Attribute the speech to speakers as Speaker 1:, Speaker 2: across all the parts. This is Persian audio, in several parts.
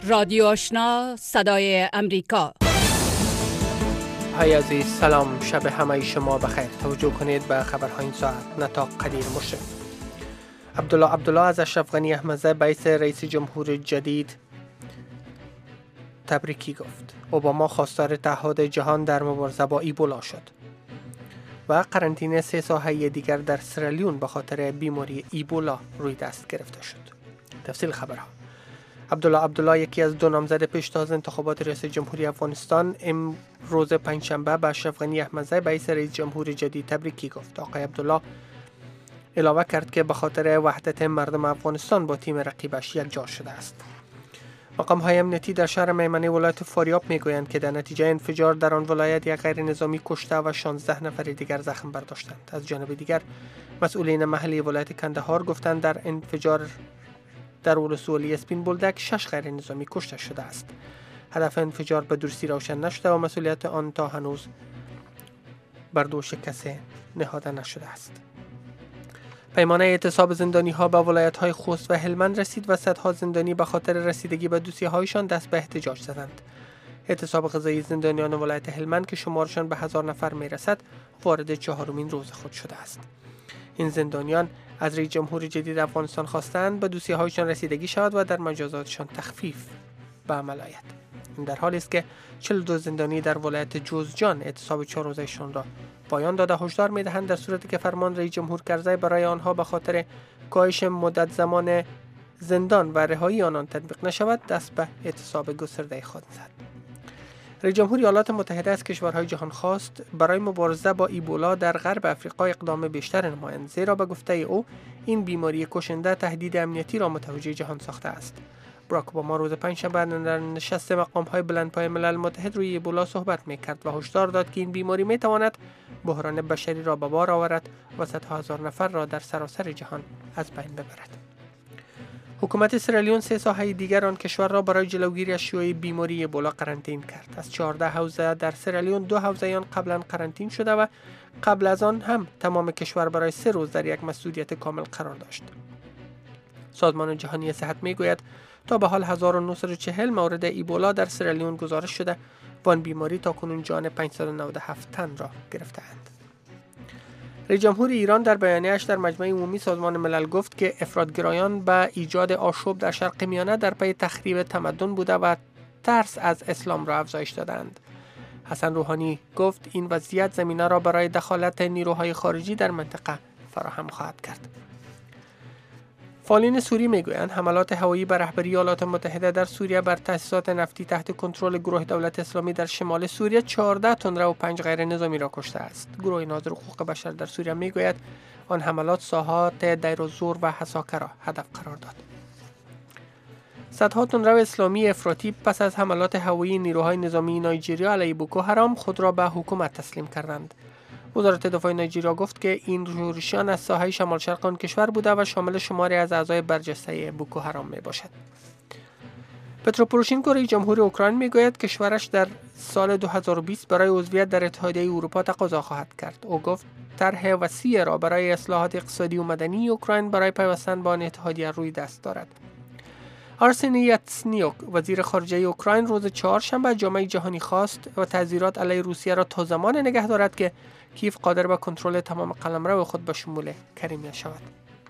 Speaker 1: رادیو آشنا صدای امریکا.
Speaker 2: های عزیز، سلام، شب همه شما بخیر. توجه کنید به خبرهای این ساعت. نطاق قدیر مشرف. عبدالله از اشرف غنی احمدزی بیعث رئیس جمهور جدید تبریکی گفت. اوباما خواستار تعهد جهان در مبارزه با ایبولا شد. و قرنطینه 3 ساحه دیگر در سرلیون به خاطر بیماری ایبولا روی دست گرفته شد. تفصیل خبرها. عبدالله یکی از 2 نامزد پیشتاز انتخابات ریاست جمهوری افغانستان امروز پنجشنبه به اشرف غنی احمدزی بیعث رئیس جمهور جدید تبریکی گفت. آقای عبدالله علاوه کرد که به خاطر وحدت مردم افغانستان با تیم رقیبش یکجا شده است. مقام‌های امنیتی در شهر میمنه ولایت فاریاب میگویند که در نتیجه انفجار در آن ولایت یک غیر نظامی کشته و 16 نفر دیگر زخم برداشتند. از جانب دیگر مسئولین محلی ولایت کندهار گفتند در انفجار در ولسوالی اسپین بولدک 6 غیر نظامی کشته شده است. هدف انفجار به درستی روشن نشده و مسئولیت آن تا هنوز بر دوش کسی نهاده نشده است. پیمانه اعتصاب زندانی ها به ولایت های خوست و هلمند رسید و صدها زندانی به خاطر رسیدگی به دوسیه هایشان دست به احتجاج زدند. اعتصاب غذایی زندانیان ولایت هلمند که شمارشان به 1000 نفر می رسد وارد 4مین روز خود شده است. این زندانیان از رئیس جمهور جدید افغانستان خواستند به دوسیه هایشان رسیدگی شود و در مجازاتشان تخفیف به عمل آید. این در حالی است که 42 زندانی در ولایت جوزجان اعتصاب 4 روزه‌شان را پایان داده هشدار می‌دهند در صورتی که فرمان رئیس جمهور کرزی برای آنها به خاطر کاهش مدت زمان زندان و رهایی آنان تطبیق نشود دست به اعتصاب گسترده خواهد زد. رئیس جمهور ایالات متحده از کشورهای جهان خواست برای مبارزه با ایبولا در غرب افریقا اقدام بیشتر نمایند، زیرا به گفته او این بیماری کشنده تهدید امنیتی را متوجه جهان ساخته است. باراک اوباما روز پنجشنبه در نشست مقام‌های بلندپایه ملل متحد روی ایبولا صحبت می‌کرد و هشدار داد که این بیماری می‌تواند بحران بشری را به بار آورد و صدها هزار نفر را در سراسر جهان از بین ببرد. حکومت سرلیون 3 ساحه دیگر آن کشور را برای جلوگیری از شیوع بیماری ایبولا قرنطین کرد. از 14 حوزه در سرلیون 2 حوزه آن قبلا قرنطین شده و قبل از آن هم تمام کشور برای 3 روز در یک مسدودیت کامل قرار داشت. سازمان جهانی صحت میگوید تا به حال 1940 مورد ایبولا در سرلیون گزارش شده و آن بیماری تاکنون جان 597 تن را گرفته‌اند. رئیس جمهور ایران در بیانیه‌اش در مجمع عمومی سازمان ملل گفت که افراط‌گرایان به ایجاد آشوب در شرق میانه در پی تخریب تمدن بوده و ترس از اسلام را افزایش دادند. حسن روحانی گفت این وضعیت زمینه را برای دخالت نیروهای خارجی در منطقه فراهم خواهد کرد. فعالین سوری میگویند حملات هوایی به رهبری ایالات متحده در سوریه بر تأسیسات نفتی تحت کنترل گروه دولت اسلامی در شمال سوریه 14 تندرو و 5 غیر نظامی را کشته است. گروه ناظر حقوق بشر در سوریه میگوید آن حملات ساحات دیر الزور و حساکه را هدف قرار داد. صدها تندرو اسلامی افراطی پس از حملات هوایی نیروهای نظامی نایجریا علیه بوکو حرام خود را به حکومت تسلیم کردند. وزارت دفاع نایجریا گفت که این شورشیان از ساحه شمال شرق آن کشور بوده و شامل شماری از اعضای برجسته بوکو حرام می باشد. پترو پوروشنکو رئیس جمهور اوکراین میگوید کشورش در سال 2020 برای عضویت در اتحادیه اروپا تقاضا خواهد کرد. او گفت طرح وسیع را برای اصلاحات اقتصادی و مدنی اوکراین برای پیوستن با آن اتحادیه روی دست دارد. آرسنی یاتسنیوک وزیر خارجه اوکراین روز چهارشنبه جامعه جهانی خواست و تعزیرات علیه روسیه را تا زمان نگه دارد که کیف قادر به کنترل تمام قلمرو خود به شمول کریمیا شود.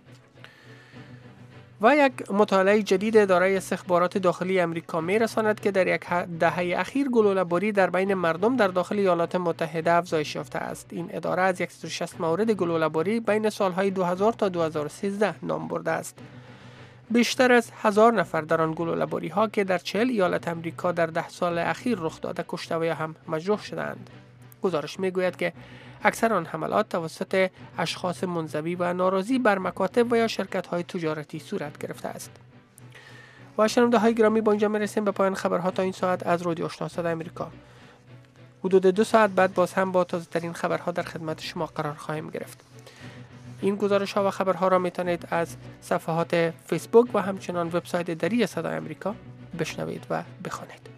Speaker 2: و یک مطالعه جدید اداره استخبارات داخلی امریکا می‌رساند که در یک دهه اخیر گلوله‌باری در بین مردم در داخل ایالات متحده افزایش یافته است. این اداره از 160 مورد گلوله‌باری بین سالهای 2000 تا 2013 نام برده است. بیشتر از 1000 نفر در آن گلوله‌باری‌ها که در 40 ایالت امریکا در 10 سال اخیر رخ داده کشته و یا هم مجروح شدند. گزارش میگوید که اکثر آن حملات توسط اشخاص منزوی و ناراضی بر مکاتب و یا شرکت‌های تجارتی صورت گرفته است. و شنونده‌های گرامی، با اینجا می‌رسیم به پایان خبرها تا این ساعت از رادیو آشنا صدای امریکا. حدود 2 ساعت بعد باز هم با تازه‌ترین خبرها در خدمت شما قرار خواهیم گرفت. این گزارش‌ها و خبرها را می‌توانید از صفحات فیسبوک و همچنان وبسایت دری صدای امریکا بشنوید و بخوانید.